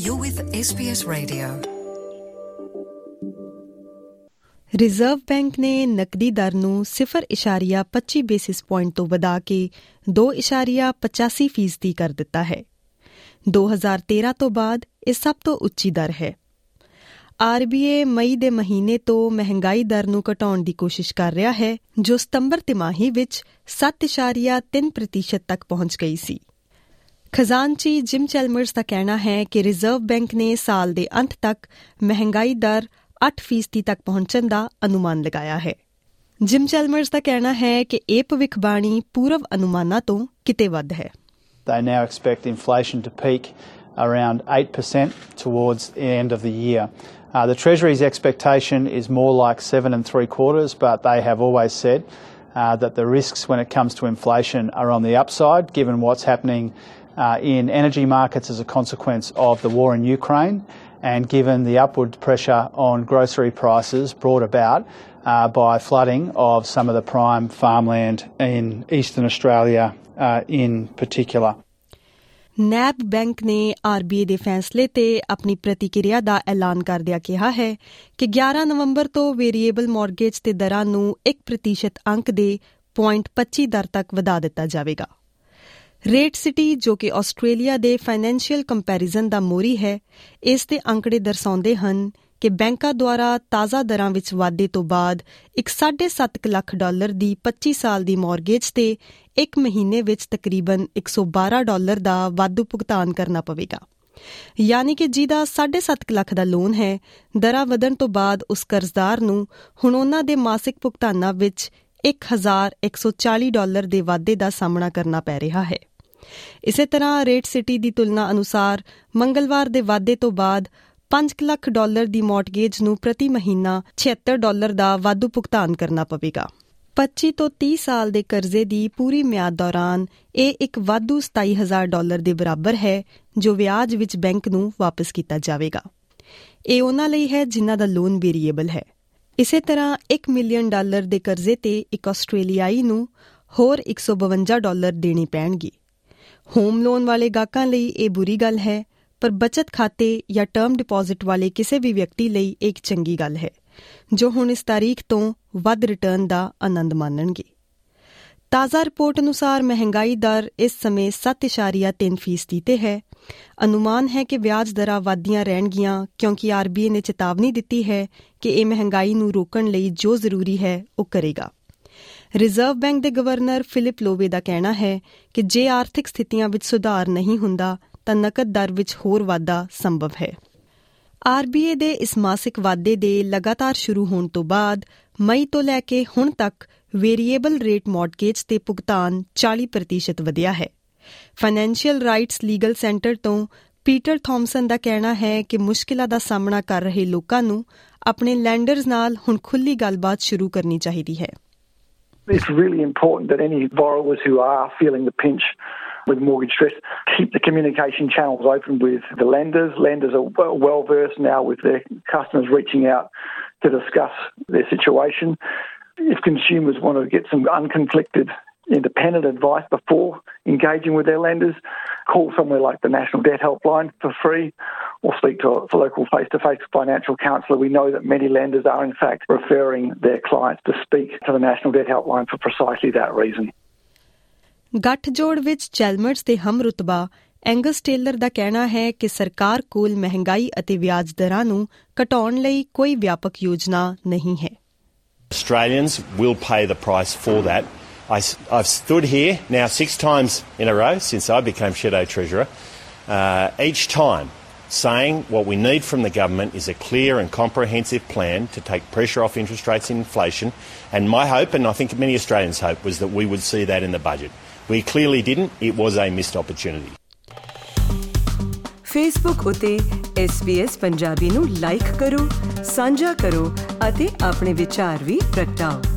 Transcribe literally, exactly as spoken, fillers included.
You're with S B S Radio. Reserve bank ਨੇ ਨਕਦੀ ਦਰ ਨੂੰ ਸਿਫਰ ਇਸ਼ਾਰੀਆ ਪੱਚੀ ਬੇਸਿਸ ਪੁਆਇੰਟ ਤੋਂ ਵਧਾ ਕੇ ਦੋ ਇਸ਼ਾਰੀਆ ਪਚਾਸੀ ਫੀਸਦੀ ਕਰ ਦਿੱਤਾ ਹੈ। ਦੋ ਹਜ਼ਾਰ ਤੇਰਾਂ ਤੋਂ ਬਾਅਦ ਇਹ ਸਭ ਤੋਂ ਉੱਚੀ ਦਰ ਹੈ। ਆਰ ਬੀ ਏ ਮਈ ਦੇ ਮਹੀਨੇ ਤੋਂ ਮਹਿੰਗਾਈ ਦਰ ਨੂੰ ਘਟਾਉਣ ਦੀ ਕੋਸ਼ਿਸ਼ ਕਰ ਰਿਹਾ ਹੈ, ਜੋ ਸਤੰਬਰ ਤਿਮਾਹੀ ਵਿੱਚ ਸੱਤ ਇਸ਼ਾਰੀਆ ਤਿੰਨ ਪ੍ਰਤੀਸ਼ਤ ਤੱਕ ਪਹੁੰਚ ਗਈ ਸੀ। ਖਜ਼ਾਨਚੀ ਜਿਮ ਚੈਲਮਰਸ ਦਾ ਕਹਿਣਾ ਹੈ ਕਿ ਰਿਜ਼ਰਵ ਬੈਂਕ ਨੇ ਸਾਲ ਦੇ ਅੰਤ ਤੱਕ ਮਹਿੰਗਾਈ ਦਰ ਅੱਠ ਫੀਸਦੀ ਤੱਕ ਪਹੁੰਚਣ ਦਾ ਅਨੁਮਾਨ ਲਗਾਇਆ ਹੈ। ਜਿਮ ਚੈਲਮਰਸ ਦਾ ਕਹਿਣਾ ਹੈ ਕਿ ਇਹ ਭਵਿੱਖਬਾਣੀ ਪੂਰਵ ਅਨੁਮਾਨਾਂ ਤੋਂ ਕਿਤੇ ਵੱਧ ਹੈ। They now expect inflation to peak around eight percent towards the end of the year. Uh, the Treasury's expectation is more like seven and three quarters, but they have always said uh, that the risks when it comes to inflation are on the upside, given what's happening uh, in energy markets as a consequence of the war in Ukraine, and given the upward pressure on grocery prices brought about uh, by flooding of some of the prime farmland in eastern Australia uh, in particular. NAB bank ਨੇ R B A ਦੇ ਫੈਸਲੇ ਤੇ ਆਪਣੀ ਪ੍ਰਤੀਕਿਰਿਆ ਦਾ ਐਲਾਨ ਕਰਦਿਆਂ ਕਿਹਾ ਹੈ ਕਿ ਗਿਆਰਾਂ ਨਵੰਬਰ ਤੋਂ ਵੇਰੀਏਬਲ ਮੌਰਗੇਜ ਤੇ ਦਰਾਂ ਨੂੰ ਇੱਕ ਪ੍ਰਤੀਸ਼ਤ ਅੰਕ ਦੇ ਪੁਆਇੰਟ ਪੱਚੀ ਦਰ ਤੱਕ ਵਧਾ ਦਿੱਤਾ ਜਾਵੇਗਾ। ਰੇਟ ਸਿਟੀ, ਜੋ ਕਿ ਆਸਟ੍ਰੇਲੀਆ ਦੇ ਫਾਈਨੈਂਸ਼ੀਅਲ ਕੰਪੈਰੀਜ਼ਨ ਦਾ ਮੋਹਰੀ ਹੈ, ਇਸ ਦੇ ਅੰਕੜੇ ਦਰਸਾਉਂਦੇ ਹਨ ਕਿ ਬੈਂਕਾਂ ਦੁਆਰਾ ਤਾਜ਼ਾ ਦਰਾਂ ਵਿੱਚ ਵਾਧੇ ਤੋਂ ਬਾਅਦ ਇੱਕ ਸਾਢੇ ਸੱਤ ਲੱਖ ਡਾਲਰ ਦੀ ਪੱਚੀ ਸਾਲ ਦੀ ਮੌਰਗੇਜ ਤੇ ਇੱਕ ਮਹੀਨੇ ਵਿੱਚ ਤਕਰੀਬਨ ਇੱਕ ਸੌ ਬਾਰਾਂ ਡਾਲਰ ਦਾ ਵਾਧੂ ਭੁਗਤਾਨ ਕਰਨਾ ਪਵੇਗਾ। ਯਾਨੀ ਕਿ ਜਿਹਦਾ ਸਾਢੇ ਸੱਤ ਲੱਖ ਦਾ ਲੋਨ ਹੈ, ਦਰਾਂ ਵਧਣ ਤੋਂ ਬਾਅਦ ਉਸ ਕਰਜ਼ਦਾਰ ਨੂੰ ਹੁਣ ਉਹਨਾਂ ਦੇ ਮਾਸਿਕ ਭੁਗਤਾਨਾਂ ਵਿੱਚ ਇੱਕ ਹਜ਼ਾਰ ਇੱਕ ਸੌ ਚਾਲੀ ਡਾਲਰ ਦੇ ਵਾਧੇ ਦਾ ਸਾਹਮਣਾ ਕਰਨਾ ਪੈ ਰਿਹਾ ਹੈ। ਇਸੇ ਤਰ੍ਹਾਂ ਰੇਟ ਸਿਟੀ ਦੀ ਤੁਲਨਾ ਅਨੁਸਾਰ ਮੰਗਲਵਾਰ ਦੇ ਵਾਧੇ ਤੋਂ ਬਾਅਦ ਪੰਜ ਲੱਖ ਡਾਲਰ ਦੀ ਮੌਰਗੇਜ ਨੂੰ ਪ੍ਰਤੀ ਮਹੀਨਾ ਛਿਅੱਤਰ ਡਾਲਰ ਦਾ ਵਾਧੂ ਭੁਗਤਾਨ ਕਰਨਾ ਪਵੇਗਾ। ਪੱਚੀ ਤੋਂ ਤੀਹ ਸਾਲ ਦੇ ਕਰਜ਼ੇ ਦੀ ਪੂਰੀ ਮਿਆਦ ਦੌਰਾਨ ਇਹ ਇੱਕ ਵਾਧੂ ਸਤਾਈ ਹਜ਼ਾਰ ਡਾਲਰ ਦੇ ਬਰਾਬਰ ਹੈ, ਜੋ ਵਿਆਜ ਵਿੱਚ ਬੈਂਕ ਨੂੰ ਵਾਪਸ ਕੀਤਾ ਜਾਵੇਗਾ। ਇਹ ਉਹਨਾਂ ਲਈ ਹੈ ਜਿਨ੍ਹਾਂ ਦਾ ਲੋਨ ਵੇਰੀਏਬਲ ਹੈ। ਇਸੇ ਤਰ੍ਹਾਂ ਇੱਕ ਮਿਲੀਅਨ ਡਾਲਰ ਦੇ ਕਰਜ਼ੇ ਤੇ ਇੱਕ ਆਸਟ੍ਰੇਲੀਆਈ ਨੂੰ ਹੋਰ ਇੱਕ ਸੌ ਬਵੰਜਾ ਡਾਲਰ ਦੇਣੇ ਪੈਣਗੇ। ਹੋਮ ਲੋਨ ਵਾਲੇ ਗਾਹਕਾਂ ਲਈ ਇਹ ਬੁਰੀ ਗੱਲ ਹੈ, ਪਰ ਬਚਤ ਖਾਤੇ ਜਾਂ ਟਰਮ ਡਿਪਾਜ਼ਿਟ ਵਾਲੇ ਕਿਸੇ ਵੀ ਵਿਅਕਤੀ ਲਈ ਇਹ ਇੱਕ ਚੰਗੀ ਗੱਲ ਹੈ, ਜੋ ਹੁਣ ਇਸ ਤਾਰੀਖ ਤੋਂ ਵੱਧ ਰਿਟਰਨ ਦਾ ਆਨੰਦ ਮਾਣਨਗੇ। ਤਾਜ਼ਾ ਰਿਪੋਰਟ ਅਨੁਸਾਰ ਮਹਿੰਗਾਈ ਦਰ ਇਸ ਸਮੇਂ ਸੱਤ ਇਸ਼ਾਰੀਆ ਤਿੰਨ ਫੀਸਦੀ ਤੇ ਹੈ। ਅਨੁਮਾਨ ਹੈ ਕਿ ਵਿਆਜ ਦਰਾਂ ਵਧਦੀਆਂ ਰਹਿਣਗੀਆਂ, ਕਿਉਂਕਿ ਆਰ ਬੀ ਏ ਨੇ ਚੇਤਾਵਨੀ ਦਿੱਤੀ ਹੈ ਕਿ ਇਹ ਮਹਿੰਗਾਈ ਨੂੰ ਰੋਕਣ ਲਈ ਜੋ ਜ਼ਰੂਰੀ ਹੈ ਉਹ ਕਰੇਗਾ। ਰਿਜ਼ਰਵ ਬੈਂਕ ਦੇ ਗਵਰਨਰ ਫਿਲਿਪ ਲੋਵੇ ਦਾ ਕਹਿਣਾ ਹੈ ਕਿ ਜੇ ਆਰਥਿਕ ਸਥਿਤੀਆਂ ਵਿੱਚ ਸੁਧਾਰ ਨਹੀਂ ਹੁੰਦਾ ਤਾਂ ਨਕਦ ਦਰ ਵਿੱਚ ਹੋਰ ਵਾਧਾ ਸੰਭਵ ਹੈ। ਆਰ ਬੀ ਏ ਦੇ ਇਸ ਮਾਸਿਕ ਵਾਧੇ ਦੇ ਲਗਾਤਾਰ ਸ਼ੁਰੂ ਹੋਣ ਤੋਂ ਬਾਅਦ ਮਈ ਤੋਂ ਲੈ ਕੇ ਹੁਣ ਤੱਕ ਵੇਰੀਏਬਲ ਰੇਟ ਮੌਰਗੇਜ ਤੇ ਭੁਗਤਾਨ ਚਾਲੀ ਪ੍ਰਤੀਸ਼ਤ ਵਧਿਆ ਹੈ। ਫਾਈਨੈਂਸ਼ੀਅਲ ਰਾਈਟਸ ਲੀਗਲ ਸੈਂਟਰ ਤੋਂ ਪੀਟਰ ਥੌਮਸਨ ਦਾ ਕਹਿਣਾ ਹੈ ਕਿ ਮੁਸ਼ਕਿਲਾਂ ਦਾ ਸਾਹਮਣਾ ਕਰ ਰਹੇ ਲੋਕਾਂ ਨੂੰ ਆਪਣੇ ਲੈਂਡਰਜ਼ ਨਾਲ ਹੁਣ ਖੁੱਲ੍ਹੀ ਗੱਲਬਾਤ ਸ਼ੁਰੂ ਕਰਨੀ ਚਾਹੀਦੀ ਹੈ। It's really important that any borrowers who are feeling the pinch with mortgage stress keep the communication channels open with the lenders. Lenders are well versed now with their customers reaching out to discuss their situation. If consumers want to get some unconflicted independent advice before engaging with their lenders, call somewhere like the National Debt Helpline for free, or speak to a local face-to-face financial counsellor. We know that many lenders are in fact referring their clients to speak to the National Debt Helpline for precisely that reason. ਗੱਠਜੋੜ ਵਿੱਚ Chalmers ਦੇ ਹਮ ਰੁਤਬਾ Angus tailor ਦਾ ਕਹਿਣਾ ਹੈ ਕਿ ਸਰਕਾਰ ਕੋਲ ਮਹਿੰਗਾਈ ਅਤੇ ਵਿਆਜ ਦਰਾਂ ਨੂੰ ਘਟਾਉਣ ਲਈ ਕੋਈ ਵਿਆਪਕ ਯੋਜਨਾ ਨਹੀਂ ਹੈ। Australians will pay the price for that. I, I've stood here now six times in a row since I became Shadow Treasurer, uh, each time saying what we need from the government is a clear and comprehensive plan to take pressure off interest rates and inflation. And my hope, and I think many Australians' hope, was that we would see that in the budget. We clearly didn't. It was a missed opportunity. Facebook ਉਤੇ S B S Punjabi ਨੂੰ like ਕਰੋ, ਸਾਂਝਾ ਕਰੋ ਅਤੇ ਆਪਣੇ ਵਿਚਾਰ ਵੀ ਪ੍ਰਗਟਾਓ।